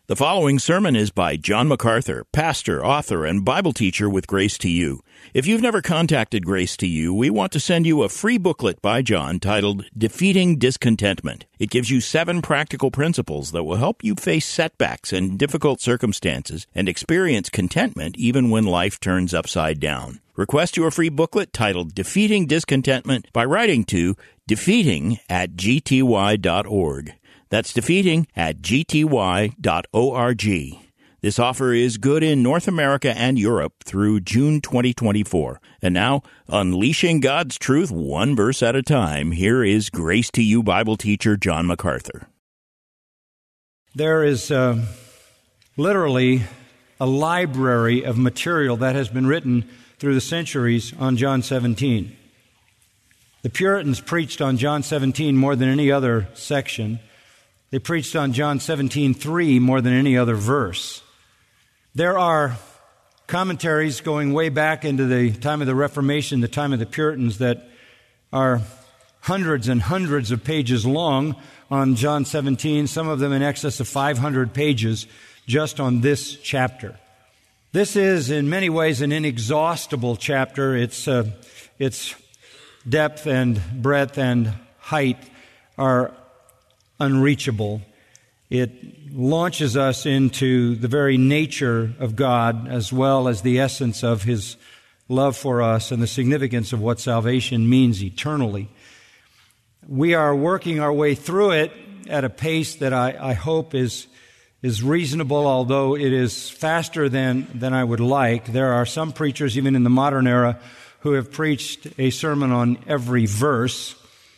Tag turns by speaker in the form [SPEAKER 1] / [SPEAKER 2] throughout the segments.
[SPEAKER 1] The following sermon is by John MacArthur, pastor, author, and Bible teacher with Grace to You. If you've never contacted Grace to You, we want to send you a free booklet by John titled Defeating Discontentment. It gives you 7 practical principles that will help you face setbacks and difficult circumstances and experience contentment even when life turns upside down. Request your free booklet titled Defeating Discontentment by writing to defeating@gty.org. That's defeating@gty.org. This offer is good in North America and Europe through June 2024. And now, unleashing God's truth one verse at a time, here is Grace to You Bible teacher John MacArthur.
[SPEAKER 2] There is literally a library of material that has been written through the centuries on John 17. The Puritans preached on John 17 more than any other section. They preached on John 17:3 more than any other verse. There are commentaries going way back into the time of the Reformation, the time of the Puritans, that are hundreds and hundreds of pages long on John 17, some of them in excess of 500 pages just on this chapter. This is in many ways an inexhaustible chapter. Its depth and breadth and height are unreachable. It launches us into the very nature of God as well as the essence of His love for us and the significance of what salvation means eternally. We are working our way through it at a pace that I hope is reasonable, although it is faster than I would like. There are some preachers, even in the modern era, who have preached a sermon on every verse.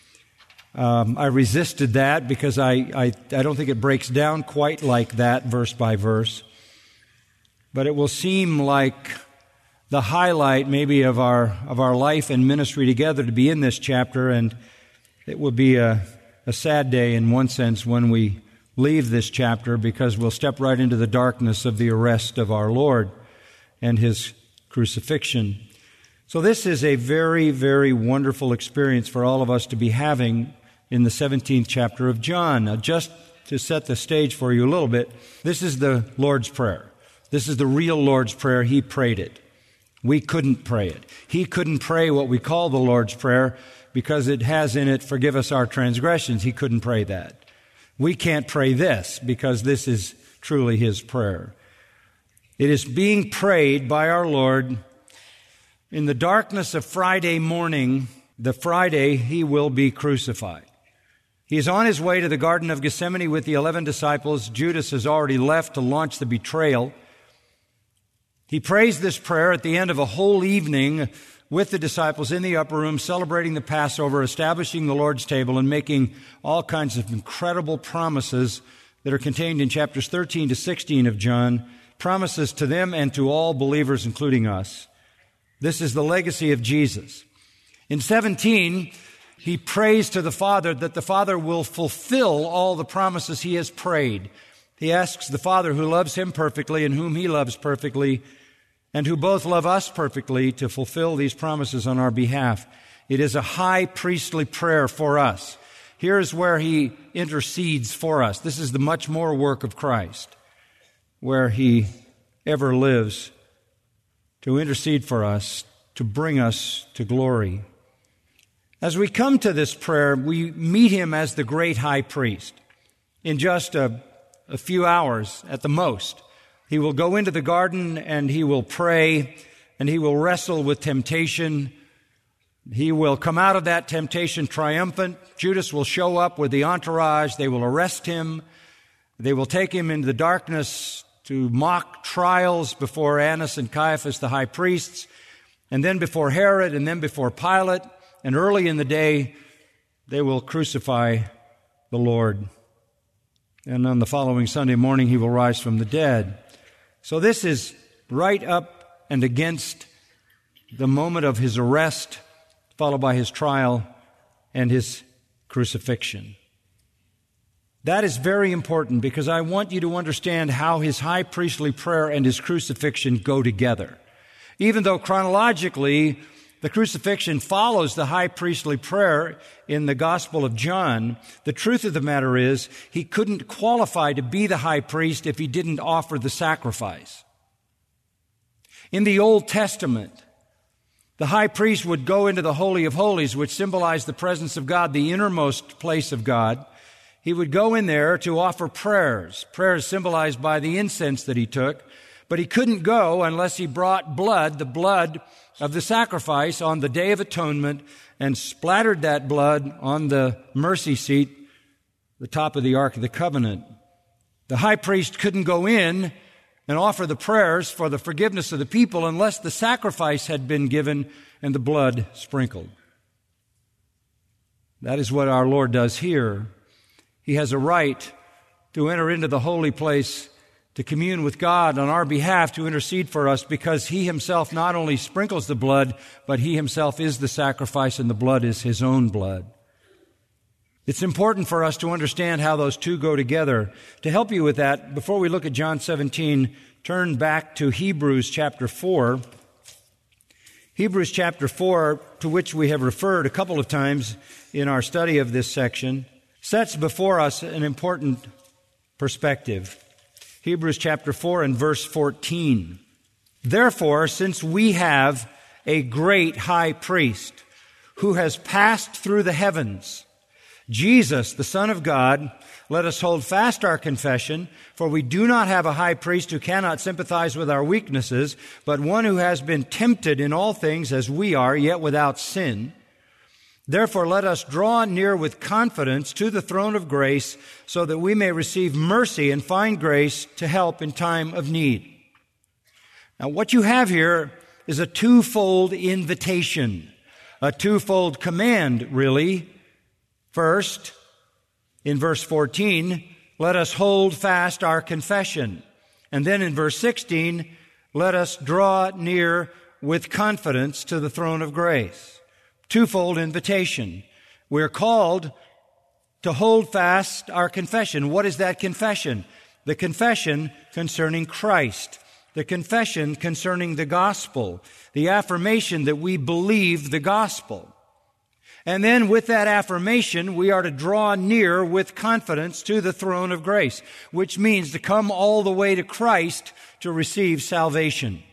[SPEAKER 2] I resisted that because I don't think it breaks down quite like that, verse by verse. But it will seem like the highlight maybe of our life and ministry together to be in this chapter, and it will be a sad day in one sense when we leave this chapter, because we'll step right into the darkness of the arrest of our Lord and His crucifixion. So this is a very, very wonderful experience for all of us to be having in the 17th chapter of John. Now, just to set the stage for you a little bit, this is the Lord's Prayer. This is the real Lord's Prayer. He prayed it. We couldn't pray it. He couldn't pray what we call the Lord's Prayer because it has in it, forgive us our transgressions. He couldn't pray that. We can't pray this because this is truly His prayer. It is being prayed by our Lord in the darkness of Friday morning, the Friday He will be crucified. He is on his way to the Garden of Gethsemane with the 11 disciples. Judas has already left to launch the betrayal. He prays this prayer at the end of a whole evening with the disciples in the upper room, celebrating the Passover, establishing the Lord's table, and making all kinds of incredible promises that are contained in chapters 13 to 16 of John, promises to them and to all believers, including us. This is the legacy of Jesus. In 17, He prays to the Father that the Father will fulfill all the promises He has prayed. He asks the Father, who loves Him perfectly and whom He loves perfectly, and who both love us perfectly, to fulfill these promises on our behalf. It is a high priestly prayer for us. Here is where He intercedes for us. This is the much more work of Christ, where He ever lives to intercede for us, to bring us to glory. As we come to this prayer, we meet Him as the great high priest. In just a few hours at the most, He will go into the garden and He will pray and He will wrestle with temptation. He will come out of that temptation triumphant. Judas will show up with the entourage. They will arrest Him. They will take Him into the darkness to mock trials before Annas and Caiaphas, the high priests, and then before Herod, and then before Pilate. And early in the day, they will crucify the Lord. And on the following Sunday morning, He will rise from the dead. So this is right up and against the moment of His arrest, followed by His trial and His crucifixion. That is very important because I want you to understand how His high priestly prayer and His crucifixion go together. Even though chronologically the crucifixion follows the high priestly prayer in the Gospel of John, the truth of the matter is he couldn't qualify to be the high priest if he didn't offer the sacrifice. In the Old Testament, the high priest would go into the Holy of Holies, which symbolized the presence of God, the innermost place of God. He would go in there to offer prayers symbolized by the incense that he took, but he couldn't go unless he brought blood, the blood of the sacrifice on the Day of Atonement, and splattered that blood on the mercy seat, the top of the Ark of the Covenant. The high priest couldn't go in and offer the prayers for the forgiveness of the people unless the sacrifice had been given and the blood sprinkled. That is what our Lord does here. He has a right to enter into the holy place, to commune with God on our behalf, to intercede for us, because He Himself not only sprinkles the blood, but He Himself is the sacrifice, and the blood is His own blood. It's important for us to understand how those two go together. To help you with that, before we look at John 17, turn back to Hebrews chapter 4. Hebrews chapter 4, to which we have referred a couple of times in our study of this section, sets before us an important perspective. Hebrews chapter 4 and verse 14. Therefore, since we have a great high priest who has passed through the heavens, Jesus, the Son of God, let us hold fast our confession, for we do not have a high priest who cannot sympathize with our weaknesses, but one who has been tempted in all things as we are, yet without sin. Therefore, let us draw near with confidence to the throne of grace, so that we may receive mercy and find grace to help in time of need. Now, what you have here is a twofold invitation, a twofold command, really. First, in verse 14, let us hold fast our confession. And then in verse 16, let us draw near with confidence to the throne of grace. Twofold invitation. We're called to hold fast our confession. What is that confession? The confession concerning Christ. The confession concerning the gospel. The affirmation that we believe the gospel. And then with that affirmation, we are to draw near with confidence to the throne of grace, which means to come all the way to Christ to receive salvation.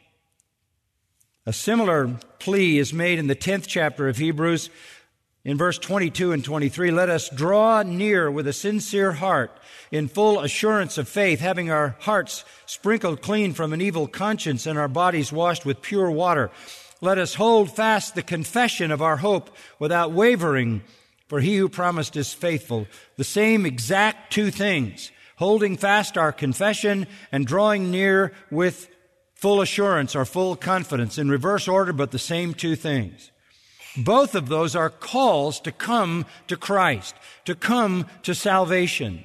[SPEAKER 2] A similar plea is made in the 10th chapter of Hebrews in verse 22 and 23. Let us draw near with a sincere heart in full assurance of faith, having our hearts sprinkled clean from an evil conscience and our bodies washed with pure water. Let us hold fast the confession of our hope without wavering, for He who promised is faithful. The same exact two things, holding fast our confession and drawing near with full assurance or full confidence, in reverse order, but the same two things. Both of those are calls to come to Christ, to come to salvation.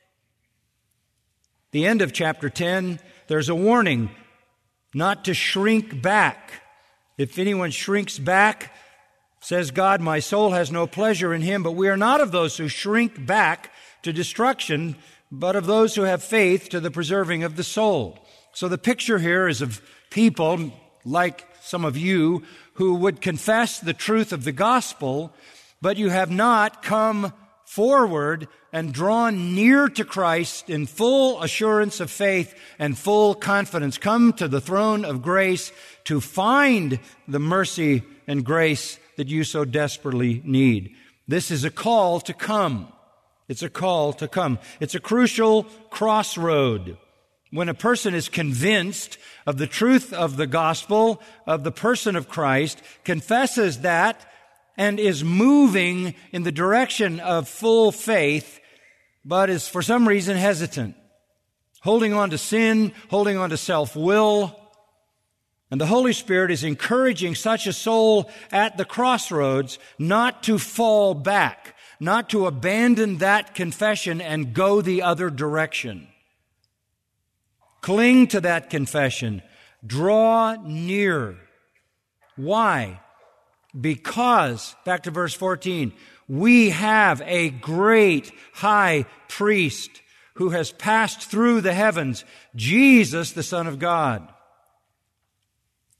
[SPEAKER 2] The end of chapter 10, there's a warning not to shrink back. If anyone shrinks back, says God, my soul has no pleasure in him. But we are not of those who shrink back to destruction, but of those who have faith to the preserving of the soul. So the picture here is of people like some of you who would confess the truth of the gospel, but you have not come forward and drawn near to Christ in full assurance of faith and full confidence. Come to the throne of grace to find the mercy and grace that you so desperately need. This is a call to come. It's a call to come. It's a crucial crossroad. When a person is convinced of the truth of the gospel, of the person of Christ, confesses that, and is moving in the direction of full faith, but is for some reason hesitant, holding on to sin, holding on to self-will. And the Holy Spirit is encouraging such a soul at the crossroads not to fall back, not to abandon that confession and go the other direction. Cling to that confession. Draw near. Why? Because, back to verse 14, we have a great high priest who has passed through the heavens, Jesus, the Son of God.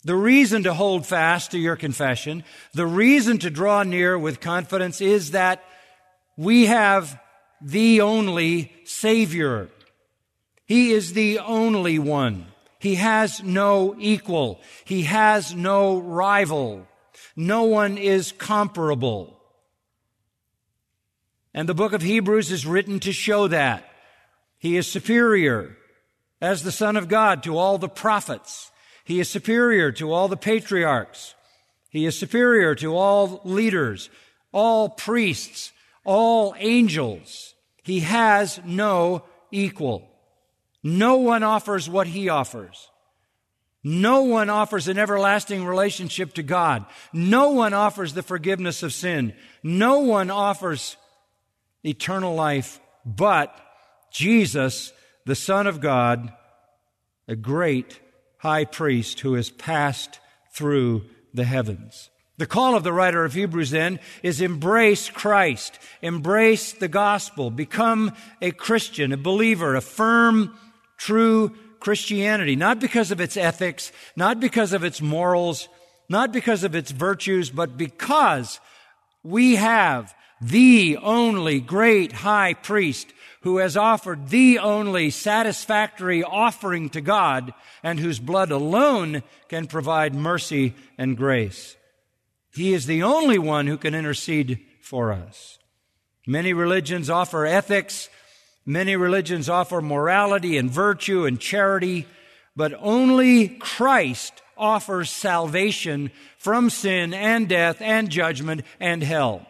[SPEAKER 2] The reason to hold fast to your confession, the reason to draw near with confidence is that we have the only Savior. He is the only one. He has no equal. He has no rival. No one is comparable. And the book of Hebrews is written to show that. He is superior as the Son of God to all the prophets. He is superior to all the patriarchs. He is superior to all leaders, all priests, all angels. He has no equal. No one offers what he offers. No one offers an everlasting relationship to God. No one offers the forgiveness of sin. No one offers eternal life but Jesus, the Son of God, a great high priest who has passed through the heavens. The call of the writer of Hebrews then is embrace Christ, embrace the gospel, become a Christian, a believer, a firm, true Christianity, not because of its ethics, not because of its morals, not because of its virtues, but because we have the only great high priest who has offered the only satisfactory offering to God and whose blood alone can provide mercy and grace. He is the only one who can intercede for us. Many religions offer ethics. Many religions offer morality and virtue and charity, but only Christ offers salvation from sin and death and judgment and hell.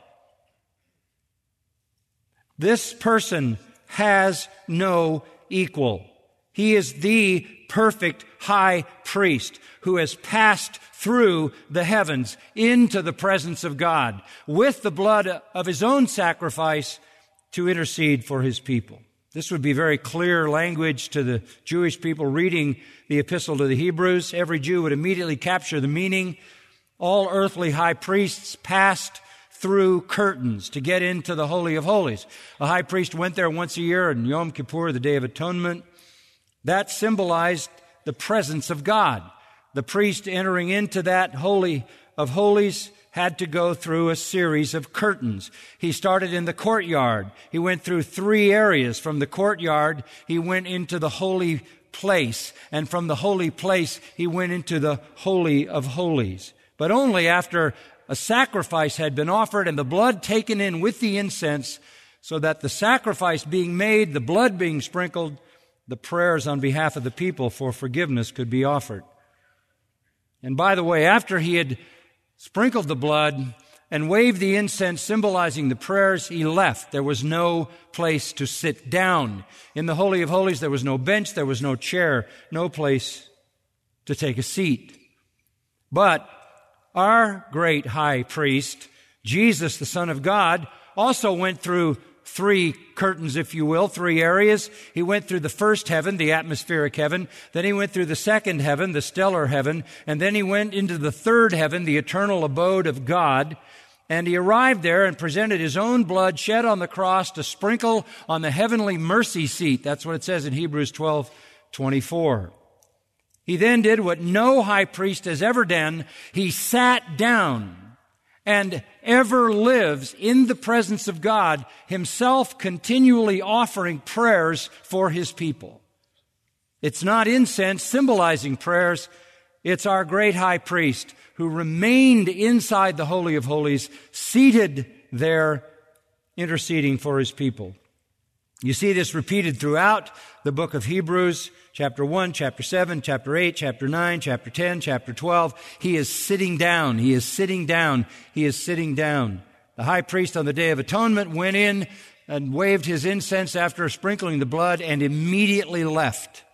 [SPEAKER 2] This person has no equal. He is the perfect high priest who has passed through the heavens into the presence of God with the blood of his own sacrifice to intercede for his people. This would be very clear language to the Jewish people reading the epistle to the Hebrews. Every Jew would immediately capture the meaning. All earthly high priests passed through curtains to get into the Holy of Holies. A high priest went there once a year on Yom Kippur, the Day of Atonement. That symbolized the presence of God. The priest entering into that Holy of Holies had to go through a series of curtains. He started in the courtyard. He went through 3 areas. From the courtyard, he went into the holy place. And from the holy place, he went into the Holy of Holies. But only after a sacrifice had been offered and the blood taken in with the incense, so that the sacrifice being made, the blood being sprinkled, the prayers on behalf of the people for forgiveness could be offered. And by the way, after he had sprinkled the blood and waved the incense symbolizing the prayers, he left. There was no place to sit down. In the Holy of Holies, there was no bench, there was no chair, no place to take a seat. But our great high priest, Jesus, the Son of God, also went through 3 curtains, if you will, 3 areas. He went through the first heaven, the atmospheric heaven. Then he went through the second heaven, the stellar heaven. And then he went into the third heaven, the eternal abode of God. And he arrived there and presented his own blood shed on the cross to sprinkle on the heavenly mercy seat. That's what it says in Hebrews 12:24. He then did what no high priest has ever done. He sat down and ever lives in the presence of God, himself continually offering prayers for his people. It's not incense symbolizing prayers. It's our great high priest who remained inside the Holy of Holies, seated there, interceding for his people. You see this repeated throughout the book of Hebrews, chapter 1, chapter 7, chapter 8, chapter 9, chapter 10, chapter 12. He is sitting down. He is sitting down. He is sitting down. The high priest on the Day of Atonement went in and waved his incense after sprinkling the blood and immediately left.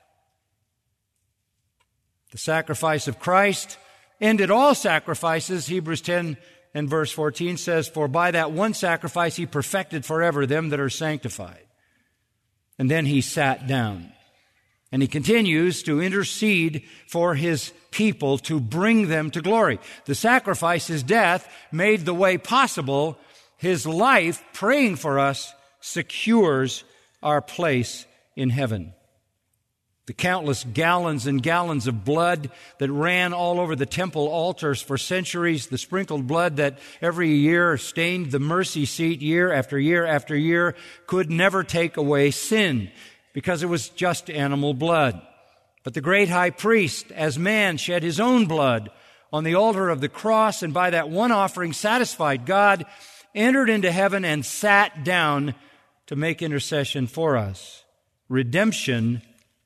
[SPEAKER 2] The sacrifice of Christ ended all sacrifices. Hebrews 10 and verse 14 says, "For by that one sacrifice he perfected forever them that are sanctified." And then he sat down. And he continues to intercede for his people to bring them to glory. The sacrifice, his death, made the way possible. His life, praying for us, secures our place in heaven. The countless gallons and gallons of blood that ran all over the temple altars for centuries, the sprinkled blood that every year stained the mercy seat year after year after year, could never take away sin because it was just animal blood. But the great high priest, as man, shed his own blood on the altar of the cross, and by that one offering satisfied God, entered into heaven and sat down to make intercession for us. Redemption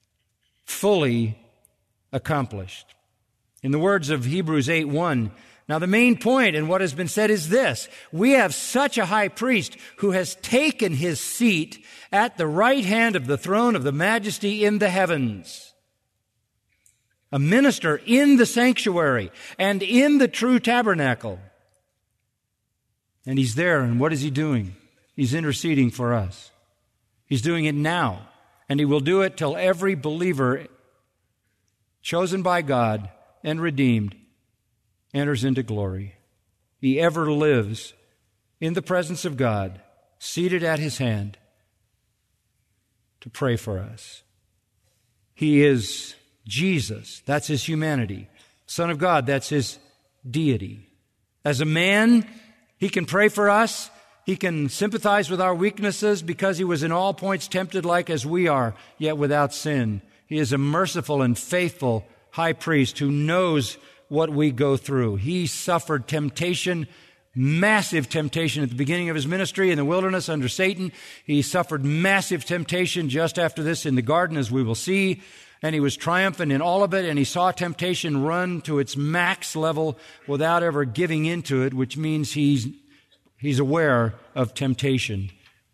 [SPEAKER 2] fully accomplished. In the words of Hebrews 8:1, now the main point in what has been said is this: we have such a high priest who has taken his seat at the right hand of the throne of the majesty in the heavens. A minister in the sanctuary and in the true tabernacle. And he's there, and what is he doing? He's interceding for us. He's doing it now. And he will do it till every believer chosen by God and redeemed enters into glory. He ever lives in the presence of God, seated at his hand to pray for us. He is Jesus. That's his humanity. Son of God, that's his deity. As a man, he can pray for us. He can sympathize with our weaknesses because he was in all points tempted like as we are, yet without sin. He is a merciful and faithful high priest who knows what we go through. He suffered temptation, massive temptation at the beginning of his ministry in the wilderness under Satan. He suffered massive temptation just after this in the garden, as we will see. And he was triumphant in all of it, and he saw temptation run to its max level without ever giving into it, which means he's aware of temptation.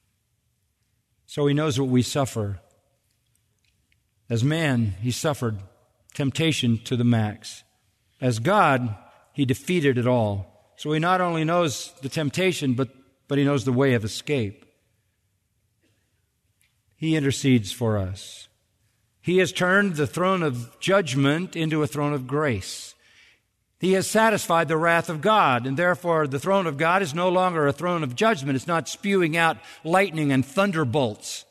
[SPEAKER 2] So he knows what we suffer. As man, he suffered temptation to the max. As God, he defeated it all. So he not only knows the temptation, but he knows the way of escape. He intercedes for us. He has turned the throne of judgment into a throne of grace. He has satisfied the wrath of God, and therefore the throne of God is no longer a throne of judgment. It's not spewing out lightning and thunderbolts.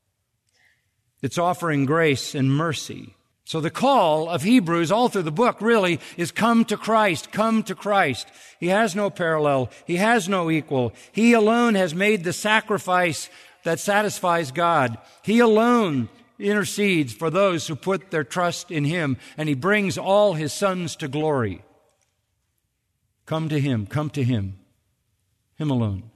[SPEAKER 2] It's offering grace and mercy. So the call of Hebrews all through the book really is come to Christ, come to Christ. He has no parallel. He has no equal. He alone has made the sacrifice that satisfies God. He alone intercedes for those who put their trust in him, and he brings all his sons to glory. Come to him, him alone.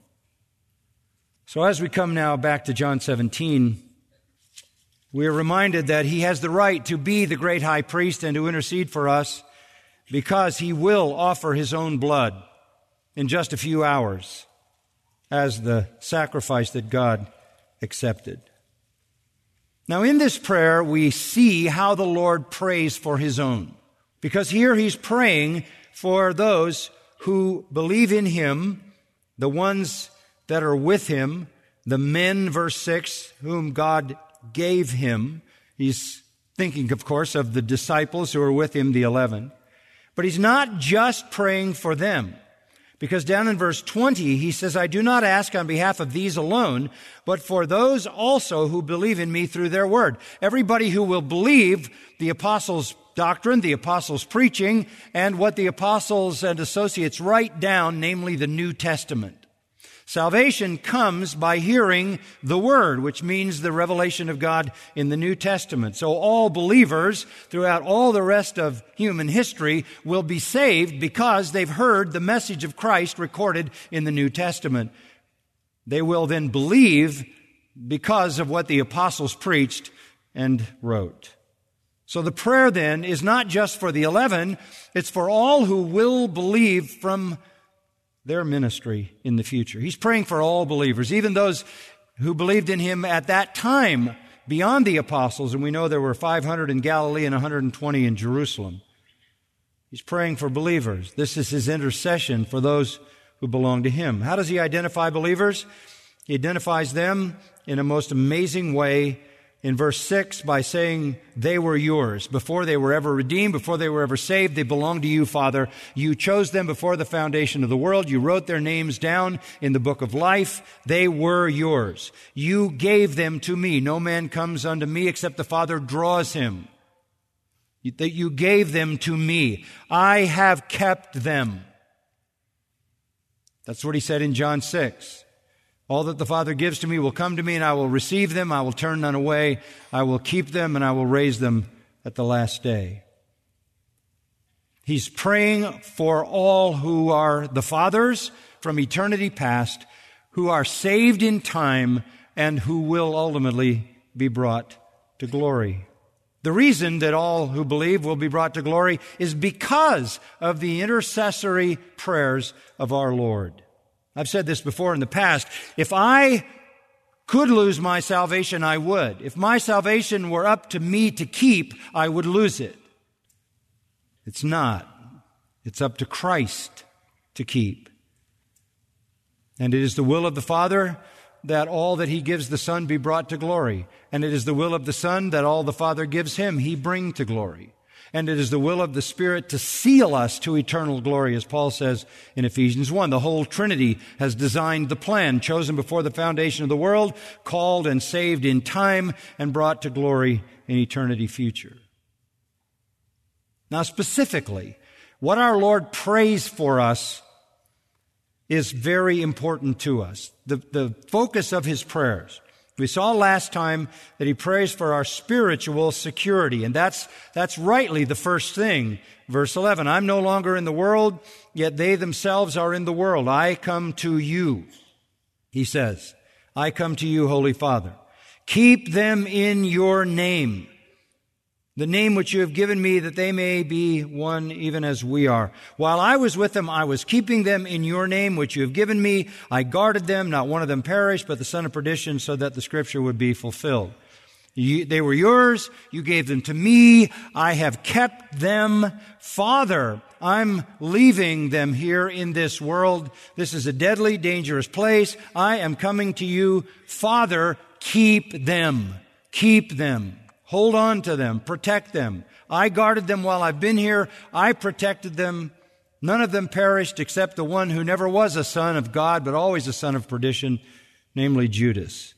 [SPEAKER 2] So as we come now back to John 17, we are reminded that he has the right to be the great high priest and to intercede for us because he will offer his own blood in just a few hours as the sacrifice that God accepted. Now in this prayer, we see how the Lord prays for his own, because here he's praying for those who believe in him, the ones that are with him, the men, verse 6, whom God gave him. He's thinking, of course, of the disciples who are with him, the 11. But he's not just praying for them, because down in verse 20, he says, I do not ask on behalf of these alone, but for those also who believe in me through their word. Everybody who will believe the apostles' doctrine, the apostles' preaching, and what the apostles and associates write down, namely the New Testament. Salvation comes by hearing the Word, which means the revelation of God in the New Testament. So all believers throughout all the rest of human history will be saved because they've heard the message of Christ recorded in the New Testament. They will then believe because of what the apostles preached and wrote. So the prayer then is not just for the 11, it's for all who will believe from their ministry in the future. He's praying for all believers, even those who believed in him at that time beyond the apostles, and we know there were 500 in Galilee and 120 in Jerusalem. He's praying for believers. This is his intercession for those who belong to him. How does he identify believers? He identifies them in a most amazing way in verse 6 by saying they were yours. Before they were ever redeemed, before they were ever saved, they belonged to you, Father. You chose them before the foundation of the world. You wrote their names down in the book of life. They were yours. You gave them to me. No man comes unto me except the Father draws him. That you gave them to me. I have kept them. That's what he said in John 6. All that the Father gives to me will come to me, and I will receive them. I will turn none away. I will keep them, and I will raise them at the last day. He's praying for all who are the Father's from eternity past, who are saved in time, and who will ultimately be brought to glory. The reason that all who believe will be brought to glory is because of the intercessory prayers of our Lord. I've said this before in the past. If I could lose my salvation, I would. If my salvation were up to me to keep, I would lose it. It's not. It's up to Christ to keep. And it is the will of the Father that all that He gives the Son be brought to glory. And it is the will of the Son that all the Father gives Him, He bring to glory. And it is the will of the Spirit to seal us to eternal glory, as Paul says in Ephesians 1. The whole Trinity has designed the plan, chosen before the foundation of the world, called and saved in time, and brought to glory in eternity future. Now, specifically, what our Lord prays for us is very important to us. The focus of His prayers. We saw last time that He prays for our spiritual security, and that's rightly the first thing. Verse 11, I'm no longer in the world, yet they themselves are in the world. I come to you, He says. I come to you, Holy Father. Keep them in your name, the name which you have given me, that they may be one even as we are. While I was with them, I was keeping them in your name which you have given me. I guarded them, not one of them perished, but the son of perdition, so that the scripture would be fulfilled. They were yours. You gave them to me. I have kept them. Father, I'm leaving them here in this world. This is a deadly, dangerous place. I am coming to you. Father, keep them. Keep them. Hold on to them. Protect them. I guarded them while I've been here. I protected them. None of them perished except the one who never was a son of God, but always a son of perdition, namely Judas.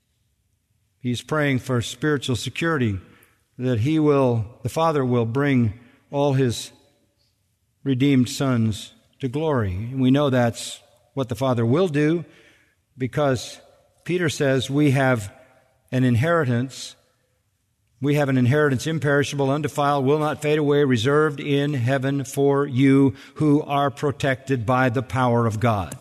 [SPEAKER 2] He's praying for spiritual security, that the Father will bring all His redeemed sons to glory. And we know that's what the Father will do, because Peter says we have an inheritance. We have an inheritance imperishable, undefiled, will not fade away, reserved in heaven for you who are protected by the power of God.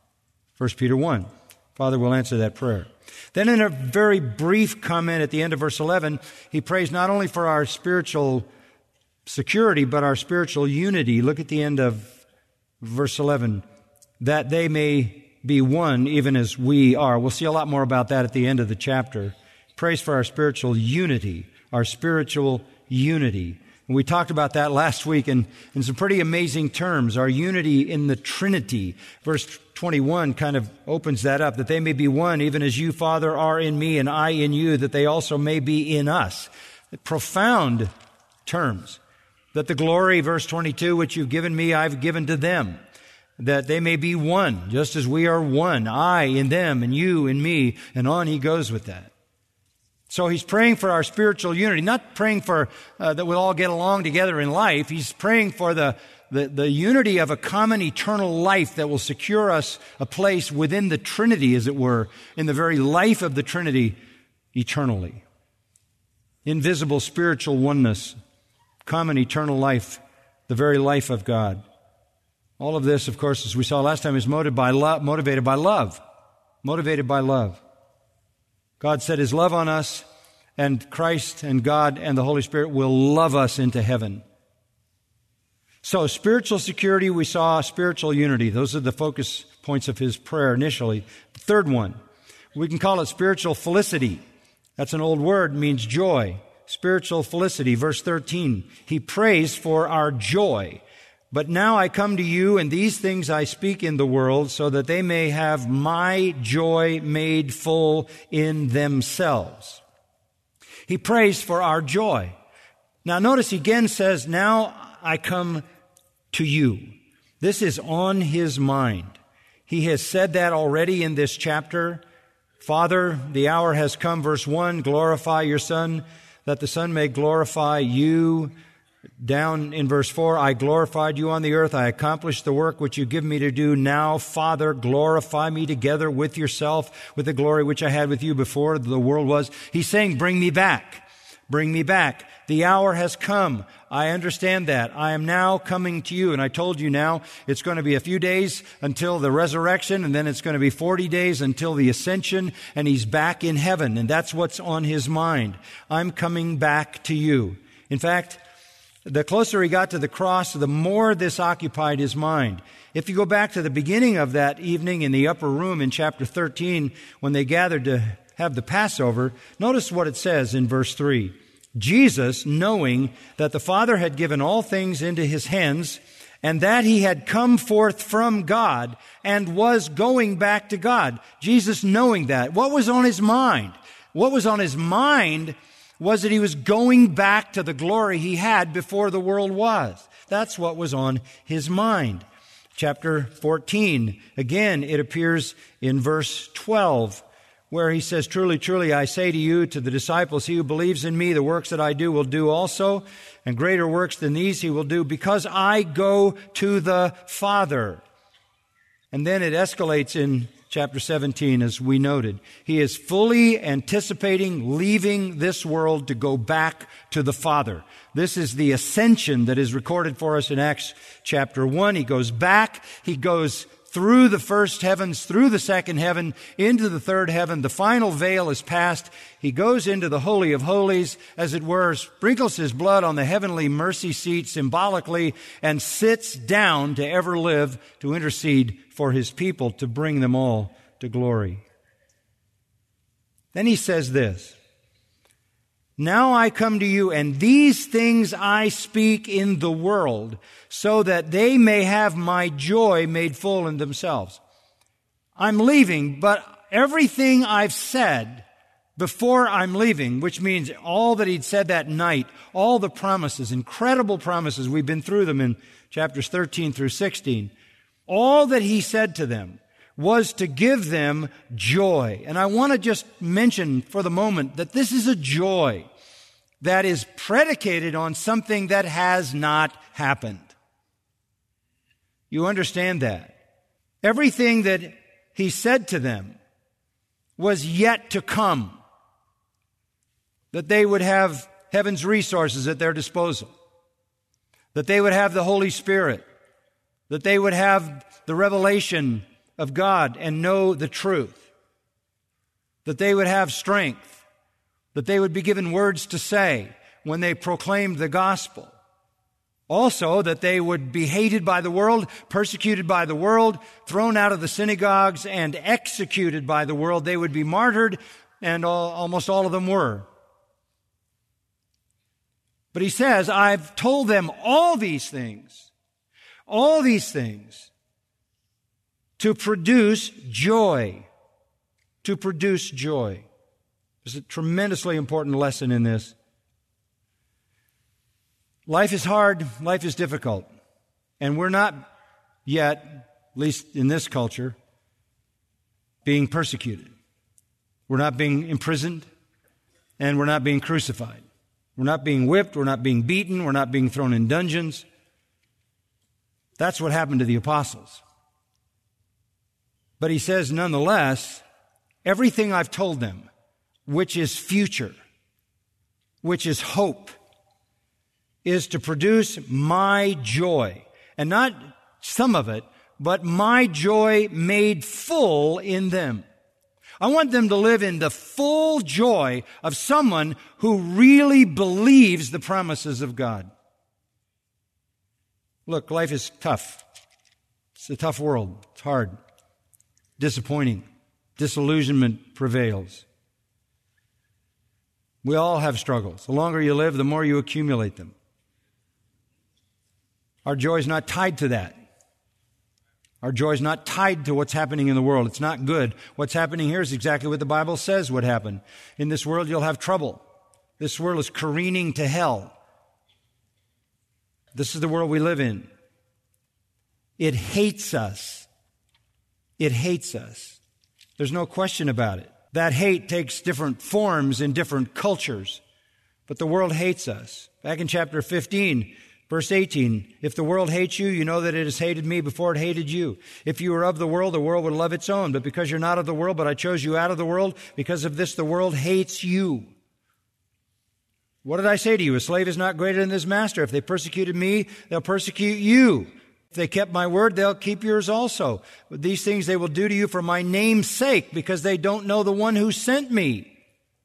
[SPEAKER 2] 1 Peter 1. Father will answer that prayer. Then in a very brief comment at the end of verse 11, he prays not only for our spiritual security, but our spiritual unity. Look at the end of verse 11. That they may be one even as we are. We'll see a lot more about that at the end of the chapter. Prays for our spiritual unity. Our spiritual unity. And we talked about that last week in some pretty amazing terms. Our unity in the Trinity. Verse 21 kind of opens that up. That they may be one, even as you, Father, are in me and I in you, that they also may be in us. Profound terms. That the glory, verse 22, which you've given me, I've given to them. That they may be one, just as we are one. I in them and you in me. And on he goes with that. So he's praying for our spiritual unity, not praying for that we'll all get along together in life. He's praying for the unity of a common eternal life that will secure us a place within the Trinity, as it were, in the very life of the Trinity eternally. Invisible spiritual oneness, common eternal life, the very life of God. All of this, of course, as we saw last time, is motivated by love. Motivated by love. God set His love on us, and Christ and God and the Holy Spirit will love us into heaven. So spiritual security, we saw spiritual unity. Those are the focus points of his prayer initially. The third one, we can call it spiritual felicity. That's an old word, means joy. Spiritual felicity, verse 13. He prays for our joy. But now I come to you, and these things I speak in the world, so that they may have my joy made full in themselves. He prays for our joy. Now notice he again says, now I come to you. This is on his mind. He has said that already in this chapter. Father, the hour has come, verse 1, glorify your Son, that the Son may glorify you. Down in verse 4, I glorified you on the earth. I accomplished the work which you give me to do. Now, Father, glorify me together with yourself, with the glory which I had with you before the world was. He's saying, bring me back. Bring me back. The hour has come. I understand that. I am now coming to you. And I told you now, it's going to be a few days until the resurrection, and then it's going to be 40 days until the ascension, and he's back in heaven. And that's what's on his mind. I'm coming back to you. In fact, the closer he got to the cross, the more this occupied his mind. If you go back to the beginning of that evening in the upper room in chapter 13, when they gathered to have the Passover, notice what it says in verse 3. Jesus, knowing that the Father had given all things into his hands, and that he had come forth from God and was going back to God. Jesus knowing that. What was on his mind? What was on his mind was that he was going back to the glory he had before the world was. That's what was on his mind. Chapter 14, again, it appears in verse 12, where he says, truly, truly, I say to you, to the disciples, he who believes in me, the works that I do will do also, and greater works than these he will do, because I go to the Father. And then it escalates in chapter 17, as we noted. He is fully anticipating leaving this world to go back to the Father. This is the ascension that is recorded for us in Acts chapter 1. He goes back. He goes through the first heavens, through the second heaven, into the third heaven. The final veil is passed. He goes into the Holy of Holies, as it were, sprinkles his blood on the heavenly mercy seat symbolically, and sits down to ever live, to intercede for his people, to bring them all to glory. Then he says this, now I come to you, and these things I speak in the world, so that they may have my joy made full in themselves. I'm leaving, but everything I've said before I'm leaving, which means all that he'd said that night, all the promises, incredible promises, we've been through them in chapters 13 through 16, all that he said to them was to give them joy. And I want to just mention for the moment that this is a joy that is predicated on something that has not happened. You understand that? Everything that he said to them was yet to come. That they would have heaven's resources at their disposal. That they would have the Holy Spirit. That they would have the revelation of God and know the truth. That they would have strength. That they would be given words to say when they proclaimed the gospel. Also, that they would be hated by the world, persecuted by the world, thrown out of the synagogues, and executed by the world. They would be martyred, and almost all of them were. But he says, I've told them all these things to produce joy. To produce joy. There's a tremendously important lesson in this. Life is hard, life is difficult, and we're not yet, at least in this culture, being persecuted. We're not being imprisoned, and we're not being crucified. We're not being whipped, we're not being beaten, we're not being thrown in dungeons. That's what happened to the apostles. But he says, nonetheless, everything I've told them, which is future, which is hope, is to produce my joy. And not some of it, but my joy made full in them. I want them to live in the full joy of someone who really believes the promises of God. Look, life is tough. It's a tough world. It's hard. Disappointing. Disillusionment prevails. We all have struggles. The longer you live, the more you accumulate them. Our joy is not tied to that. Our joy is not tied to what's happening in the world. It's not good. What's happening here is exactly what the Bible says would happen. In this world, you'll have trouble. This world is careening to hell. This is the world we live in. It hates us. It hates us. There's no question about it. That hate takes different forms in different cultures, but the world hates us. Back in chapter 15, verse 18, if the world hates you, you know that it has hated me before it hated you. If you were of the world would love its own. But because you're not of the world, but I chose you out of the world, because of this the world hates you. What did I say to you? A slave is not greater than his master. If they persecuted me, they'll persecute you. If they kept my word, they'll keep yours also. But these things they will do to you for my name's sake, because they don't know the one who sent me.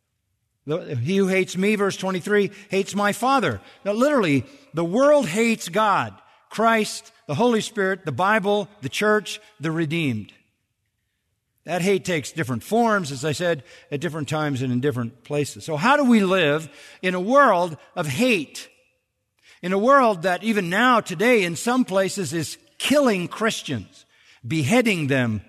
[SPEAKER 2] He who hates me, verse 23, hates my Father. Now, literally, the world hates God, Christ, the Holy Spirit, the Bible, the church, the redeemed. That hate takes different forms, as I said, at different times and in different places. So how do we live in a world of hate? In a world that even now, today, in some places is killing Christians, beheading them,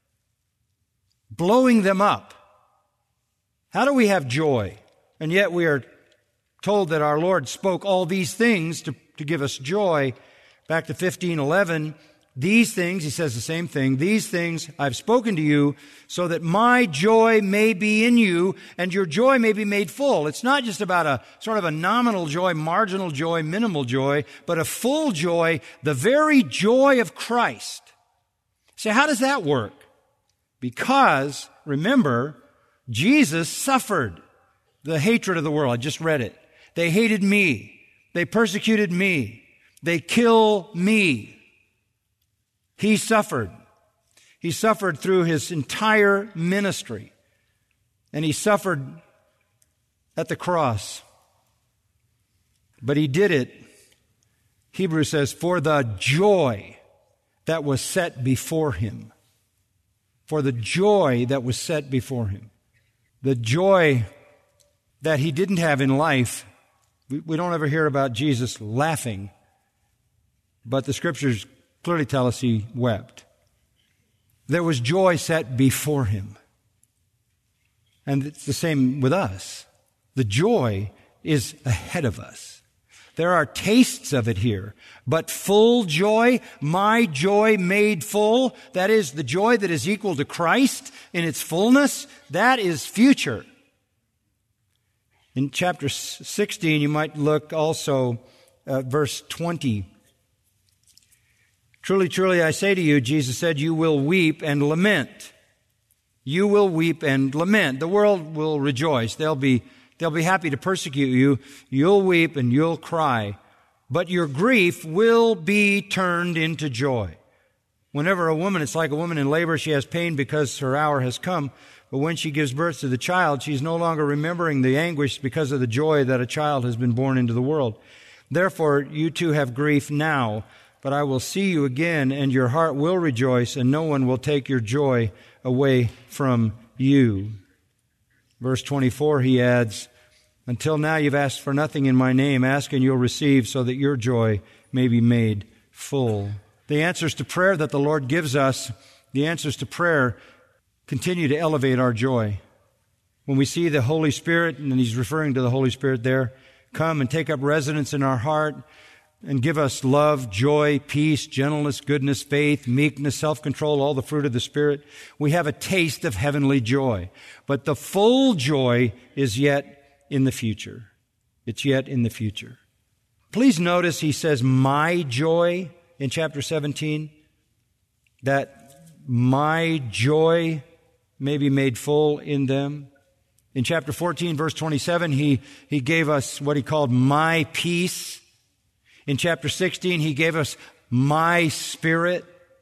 [SPEAKER 2] blowing them up. How do we have joy? And yet we are told that our Lord spoke all these things to give us joy. Back to 15:11, these things, he says the same thing, these things I've spoken to you so that my joy may be in you and your joy may be made full. It's not just about a sort of a nominal joy, marginal joy, minimal joy, but a full joy, the very joy of Christ. So how does that work? Because, remember, Jesus suffered the hatred of the world. I just read it. They hated me. They persecuted me. They kill me. He suffered. He suffered through his entire ministry. And he suffered at the cross. But he did it, Hebrews says, for the joy that was set before him. For the joy that was set before him. The joy that he didn't have in life. We don't ever hear about Jesus laughing. But the Scriptures clearly tell us he wept. There was joy set before him. And it's the same with us. The joy is ahead of us. There are tastes of it here, but full joy, my joy made full, that is the joy that is equal to Christ in its fullness, that is future. In chapter 16, you might look also at verse 20. Truly, truly, I say to you, Jesus said, you will weep and lament. You will weep and lament. The world will rejoice. They'll be happy to persecute you. You'll weep and you'll cry. But your grief will be turned into joy. Whenever a woman, it's like a woman in labor, she has pain because her hour has come. But when she gives birth to the child, she's no longer remembering the anguish because of the joy that a child has been born into the world. Therefore, you too have grief now. But I will see you again, and your heart will rejoice, and no one will take your joy away from you. Verse 24, he adds, until now you've asked for nothing in my name. Ask and you'll receive so that your joy may be made full. The answers to prayer that the Lord gives us, the answers to prayer continue to elevate our joy. When we see the Holy Spirit, and he's referring to the Holy Spirit there, come and take up residence in our heart, and give us love, joy, peace, gentleness, goodness, faith, meekness, self-control, all the fruit of the Spirit. We have a taste of heavenly joy. But the full joy is yet in the future. It's yet in the future. Please notice he says, my joy in chapter 17, that my joy may be made full in them. In chapter 14, verse 27, he gave us what he called my peace. In chapter 16, he gave us my Spirit.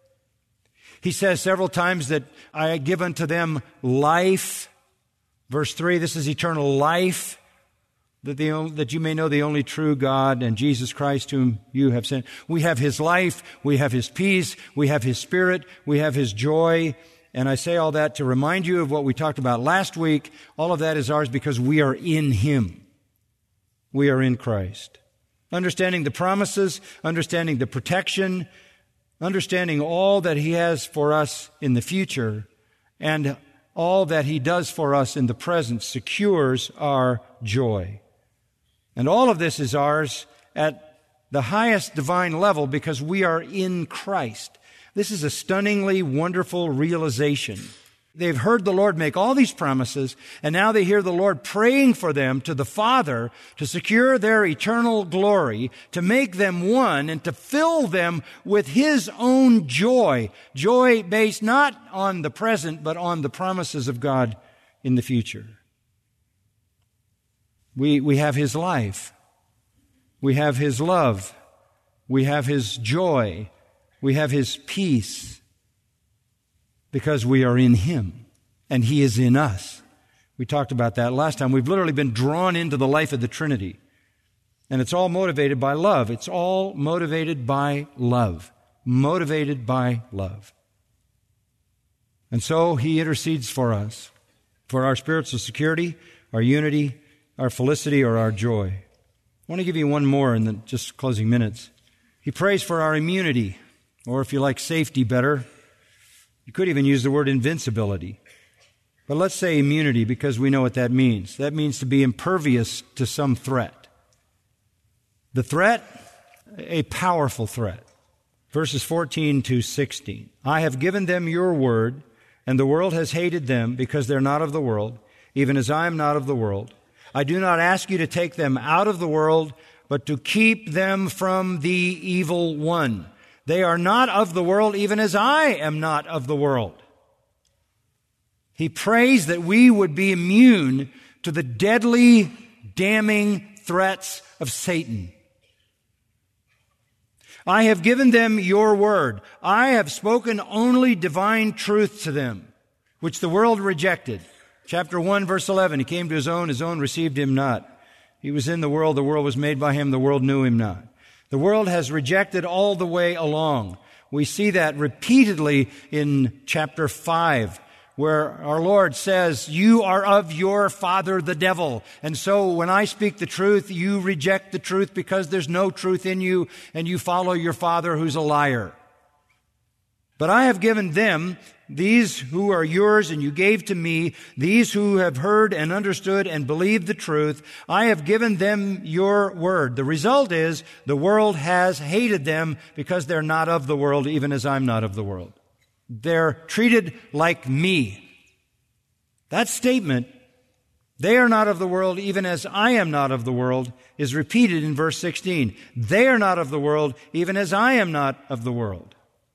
[SPEAKER 2] He says several times that I give unto them life. Verse 3, this is eternal life, that you may know the only true God and Jesus Christ whom you have sent. We have his life, we have his peace, we have his Spirit, we have his joy. And I say all that to remind you of what we talked about last week. All of that is ours because we are in him. We are in Christ. Understanding the promises, understanding the protection, understanding all that he has for us in the future, and all that he does for us in the present secures our joy. And all of this is ours at the highest divine level because we are in Christ. This is a stunningly wonderful realization. They've heard the Lord make all these promises, and now they hear the Lord praying for them to the Father to secure their eternal glory, to make them one, and to fill them with His own joy. Joy based not on the present, but on the promises of God in the future. We have His life. We have His love. We have His joy. We have His peace. Because we are in Him, and He is in us. We talked about that last time. We've literally been drawn into the life of the Trinity. And it's all motivated by love. It's all motivated by love. Motivated by love. And so He intercedes for us, for our spiritual security, our unity, our felicity, or our joy. I want to give you one more in the just closing minutes. He prays for our immunity, or if you like safety better, you could even use the word invincibility. But let's say immunity because we know what that means. That means to be impervious to some threat. The threat, a powerful threat. Verses 14 to 16. I have given them your word, and the world has hated them because they're not of the world, even as I am not of the world. I do not ask you to take them out of the world, but to keep them from the evil one. They are not of the world, even as I am not of the world. He prays that we would be immune to the deadly, damning threats of Satan. I have given them your word. I have spoken only divine truth to them, which the world rejected. Chapter 1, verse 11, He came to His own received Him not. He was in the world was made by Him, the world knew Him not. The world has rejected all the way along. We see that repeatedly in chapter 5, where our Lord says, you are of your father, the devil. And so when I speak the truth, you reject the truth because there's no truth in you, and you follow your father who's a liar. But I have given them, these who are yours and you gave to me, these who have heard and understood and believed the truth, I have given them your word. The result is the world has hated them because they're not of the world, even as I'm not of the world. They're treated like me. That statement, they are not of the world, even as I am not of the world, is repeated in verse 16. They are not of the world, even as I am not of the world.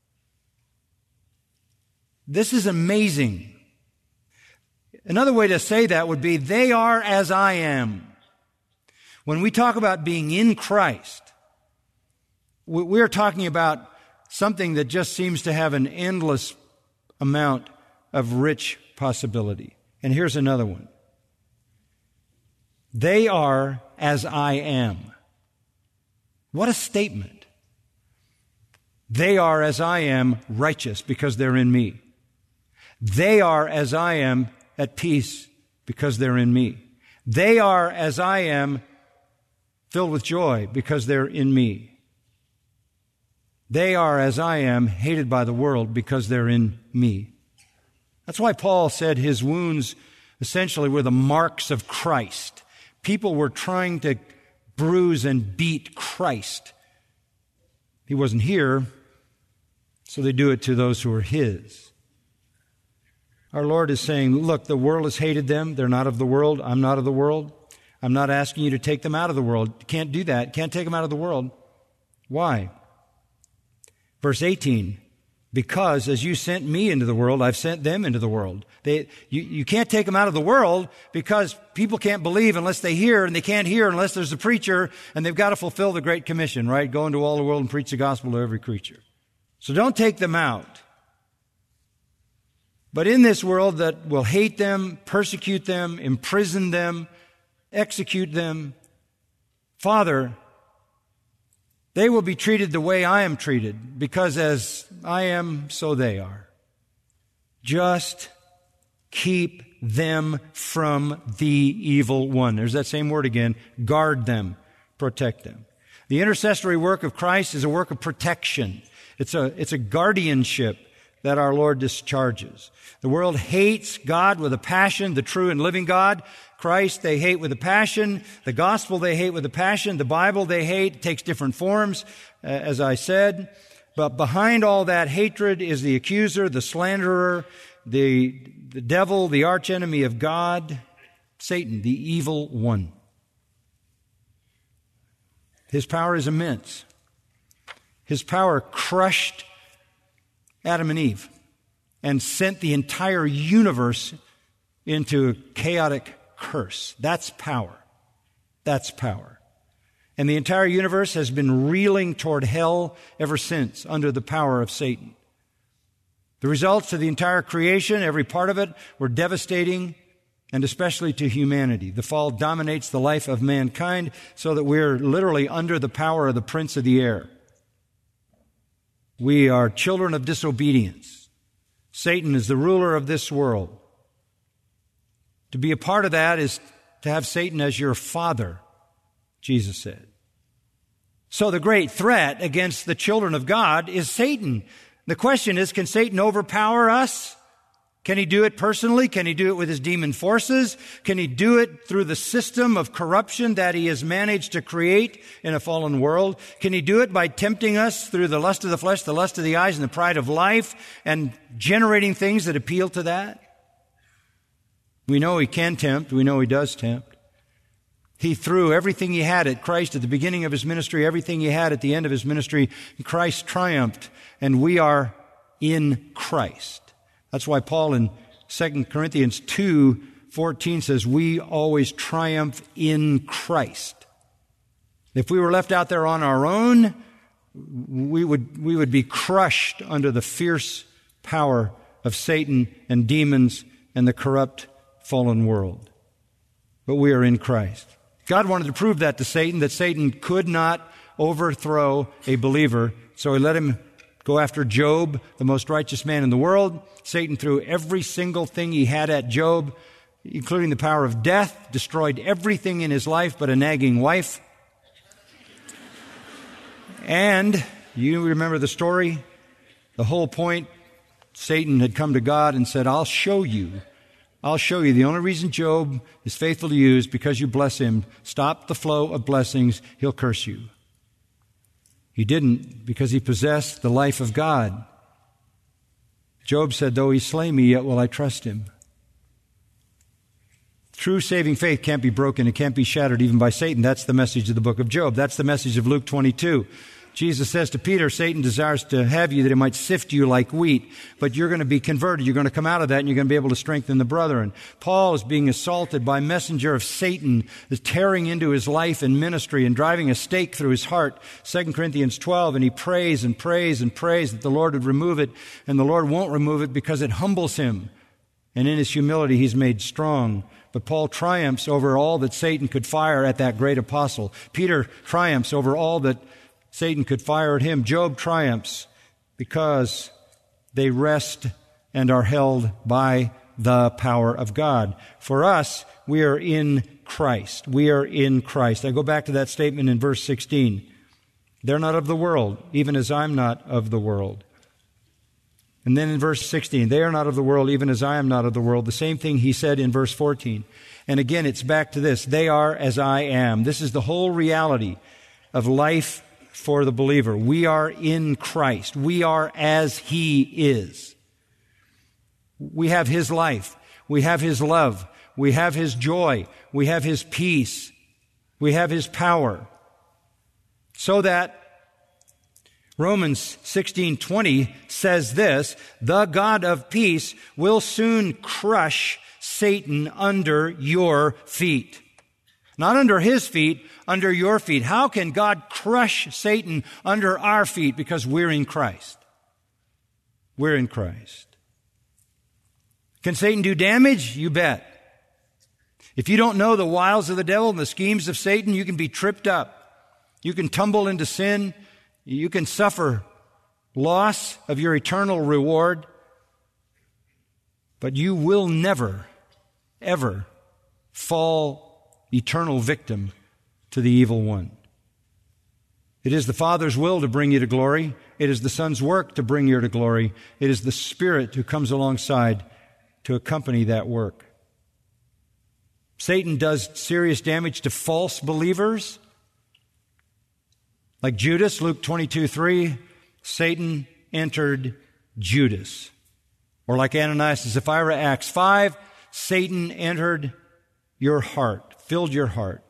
[SPEAKER 2] This is amazing. Another way to say that would be, they are as I am. When we talk about being in Christ, we're talking about something that just seems to have an endless amount of rich possibility. And here's another one. They are as I am. What a statement. They are as I am righteous because they're in me. They are as I am at peace because they're in me. They are as I am filled with joy because they're in me. They are as I am hated by the world because they're in me. That's why Paul said his wounds essentially were the marks of Christ. People were trying to bruise and beat Christ. He wasn't here, so they do it to those who are His. Our Lord is saying, look, the world has hated them. They're not of the world. I'm not of the world. I'm not asking you to take them out of the world. You can't do that. You can't take them out of the world. Why? Verse 18, because as you sent me into the world, I've sent them into the world. You can't take them out of the world because people can't believe unless they hear, and they can't hear unless there's a preacher, and they've got to fulfill the Great Commission, right? Go into all the world and preach the gospel to every creature. So don't take them out. But in this world that will hate them, persecute them, imprison them, execute them, Father, they will be treated the way I am treated, because as I am, so they are. Just keep them from the evil one. There's that same word again. Guard them, protect them. The intercessory work of Christ is a work of protection. It's a guardianship that our Lord discharges. The world hates God with a passion, the true and living God. Christ they hate with a passion. The gospel they hate with a passion. The Bible they hate. It takes different forms, as I said. But behind all that hatred is the accuser, the slanderer, the devil, the archenemy of God, Satan, the evil one. His power is immense. His power crushed Adam and Eve and sent the entire universe into a chaotic curse. That's power. That's power. And the entire universe has been reeling toward hell ever since under the power of Satan. The results of the entire creation, every part of it, were devastating, and especially to humanity. The fall dominates the life of mankind so that we're literally under the power of the prince of the air. We are children of disobedience. Satan is the ruler of this world. To be a part of that is to have Satan as your father, Jesus said. So the great threat against the children of God is Satan. The question is, can Satan overpower us? Can he do it personally? Can he do it with his demon forces? Can he do it through the system of corruption that he has managed to create in a fallen world? Can he do it by tempting us through the lust of the flesh, the lust of the eyes, and the pride of life, and generating things that appeal to that? We know he can tempt. We know he does tempt. He threw everything he had at Christ at the beginning of his ministry, everything he had at the end of his ministry. Christ triumphed, and we are in Christ. That's why Paul in 2 Corinthians 2:14 says, we always triumph in Christ. If we were left out there on our own, we would be crushed under the fierce power of Satan and demons and the corrupt fallen world. But we are in Christ. God wanted to prove that to Satan, that Satan could not overthrow a believer, so he let him go after Job, the most righteous man in the world. Satan threw every single thing he had at Job, including the power of death, destroyed everything in his life but a nagging wife. And you remember the story? The whole point, Satan had come to God and said, I'll show you. The only reason Job is faithful to you is because you bless him. Stop the flow of blessings. He'll curse you. He didn't, because he possessed the life of God. Job said, though he slay me, yet will I trust him. True saving faith can't be broken. It can't be shattered even by Satan. That's the message of the book of Job. That's the message of Luke 22. Jesus says to Peter, Satan desires to have you that he might sift you like wheat, but you're going to be converted. You're going to come out of that and you're going to be able to strengthen the brethren. Paul is being assaulted by a messenger of Satan, is tearing into his life and ministry and driving a stake through his heart. 2 Corinthians 12, and he prays and prays and prays that the Lord would remove it, and the Lord won't remove it because it humbles him. And in his humility, he's made strong. But Paul triumphs over all that Satan could fire at that great apostle. Peter triumphs over all that Satan could fire at him. Job triumphs because they rest and are held by the power of God. For us, we are in Christ. We are in Christ. I go back to that statement in verse 16. They're not of the world, even as I'm not of the world. And then in verse 16, they are not of the world, even as I am not of the world. The same thing he said in verse 14. And again, it's back to this. They are as I am. This is the whole reality of life for the believer. We are in Christ. We are as He is. We have His life. We have His love. We have His joy. We have His peace. We have His power. So that Romans 16:20 says this, the God of peace will soon crush Satan under your feet. Not under his feet, under your feet. How can God crush Satan under our feet? Because we're in Christ. We're in Christ. Can Satan do damage? You bet. If you don't know the wiles of the devil and the schemes of Satan, you can be tripped up. You can tumble into sin. You can suffer loss of your eternal reward. But you will never, ever fall eternal victim to the evil one. It is the Father's will to bring you to glory. It is the Son's work to bring you to glory. It is the Spirit who comes alongside to accompany that work. Satan does serious damage to false believers. Like Judas, Luke 22:3, Satan entered Judas. Or like Ananias and Sapphira, Acts 5, Satan entered your heart, filled your heart.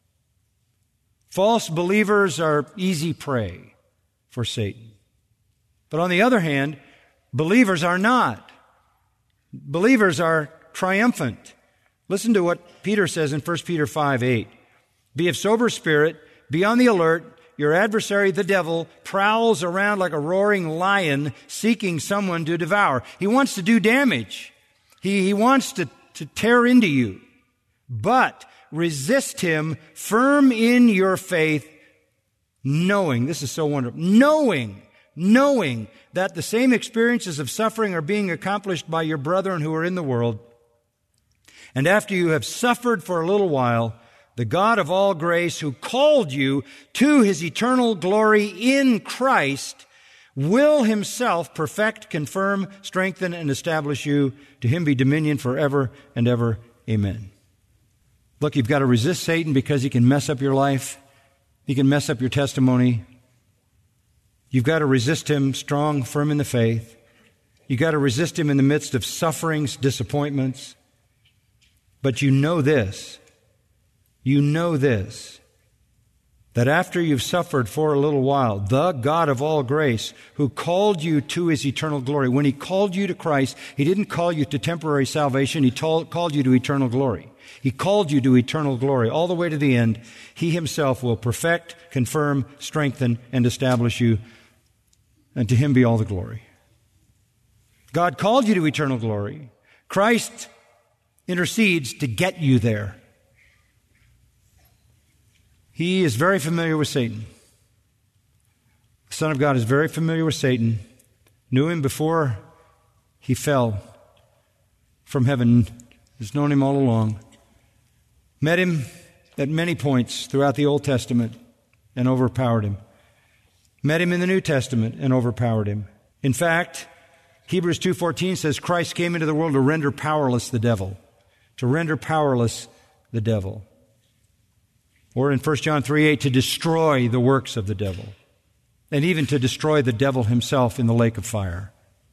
[SPEAKER 2] False believers are easy prey for Satan. But on the other hand, believers are not. Believers are triumphant. Listen to what Peter says in 1 Peter 5:8. Be of sober spirit, be on the alert. Your adversary, the devil, prowls around like a roaring lion seeking someone to devour. He wants to do damage. He wants to tear into you. But resist him firm in your faith, knowing, this is so wonderful, knowing that the same experiences of suffering are being accomplished by your brethren who are in the world. And after you have suffered for a little while, the God of all grace, who called you to his eternal glory in Christ, will himself perfect, confirm, strengthen, and establish you. To him be dominion forever and ever. Amen. Look, you've got to resist Satan because he can mess up your life. He can mess up your testimony. You've got to resist him strong, firm in the faith. You've got to resist him in the midst of sufferings, disappointments. But you know this, that after you've suffered for a little while, the God of all grace, who called you to his eternal glory, when he called you to Christ, he didn't call you to temporary salvation, he called you to eternal glory. He called you to eternal glory all the way to the end. He himself will perfect, confirm, strengthen, and establish you, and to him be all the glory. God called you to eternal glory. Christ intercedes to get you there. He is very familiar with Satan. The Son of God is very familiar with Satan, knew him before he fell from heaven, has known him all along, met him at many points throughout the Old Testament and overpowered him, met him in the New Testament and overpowered him. In fact, Hebrews 2:14 says Christ came into the world to render powerless the devil. To render powerless the devil. Or in 1 John 3:8, to destroy the works of the devil. And even to destroy the devil himself in the lake of fire.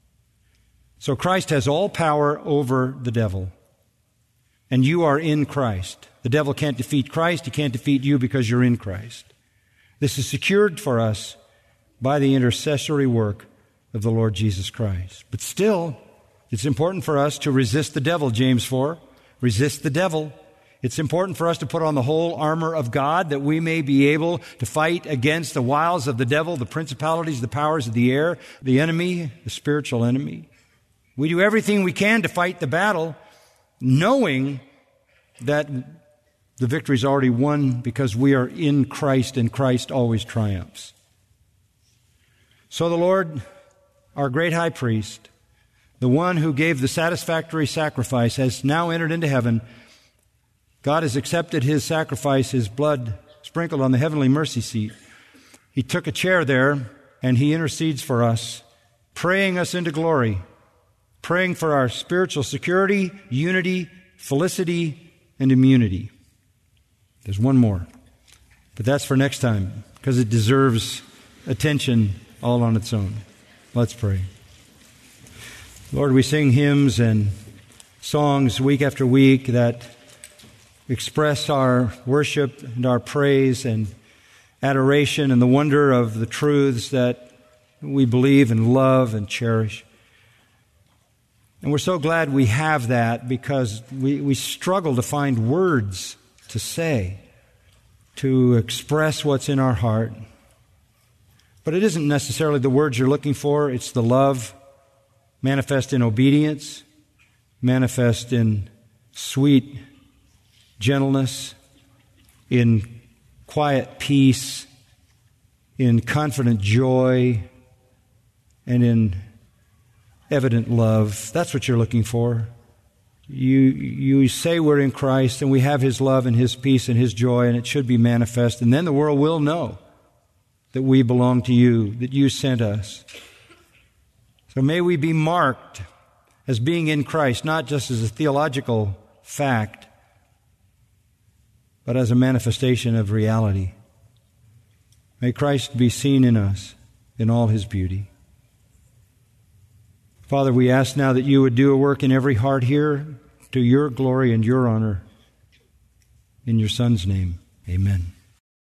[SPEAKER 2] So Christ has all power over the devil. And you are in Christ. The devil can't defeat Christ. He can't defeat you because you're in Christ. This is secured for us by the intercessory work of the Lord Jesus Christ. But still, it's important for us to resist the devil, James 4. Resist the devil. It's important for us to put on the whole armor of God that we may be able to fight against the wiles of the devil, the principalities, the powers of the air, the enemy, the spiritual enemy. We do everything we can to fight the battle, knowing that the victory is already won because we are in Christ and Christ always triumphs. So the Lord, our great high priest, the one who gave the satisfactory sacrifice, has now entered into heaven. God has accepted his sacrifice, his blood sprinkled on the heavenly mercy seat. He took a chair there and he intercedes for us, praying us into glory, praying for our spiritual security, unity, felicity, and immunity. There's one more, but that's for next time because it deserves attention all on its own. Let's pray. Lord, we sing hymns and songs week after week that express our worship and our praise and adoration and the wonder of the truths that we believe and love and cherish. And we're so glad we have that because we struggle to find words to say, to express what's in our heart. But it isn't necessarily the words you're looking for, it's the love manifest in obedience, manifest in sweet gentleness, in quiet peace, in confident joy, and in evident love. That's what you're looking for. You say we're in Christ and we have his love and his peace and his joy, and it should be manifest, and then the world will know that we belong to you, that you sent us. So may we be marked as being in Christ, not just as a theological fact, but as a manifestation of reality. May Christ be seen in us in all his beauty. Father, we ask now that you would do a work in every heart here to your glory and your honor. In your Son's name, amen.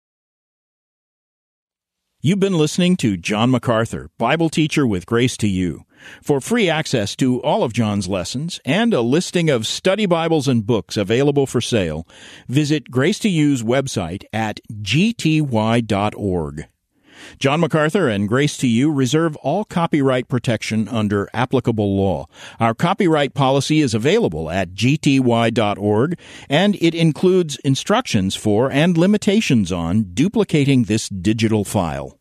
[SPEAKER 1] You've been listening to John MacArthur, Bible teacher with Grace to You. For free access to all of John's lessons and a listing of study Bibles and books available for sale, visit Grace to You's website at gty.org. John MacArthur and Grace to You reserve all copyright protection under applicable law. Our copyright policy is available at gty.org, and it includes instructions for and limitations on duplicating this digital file.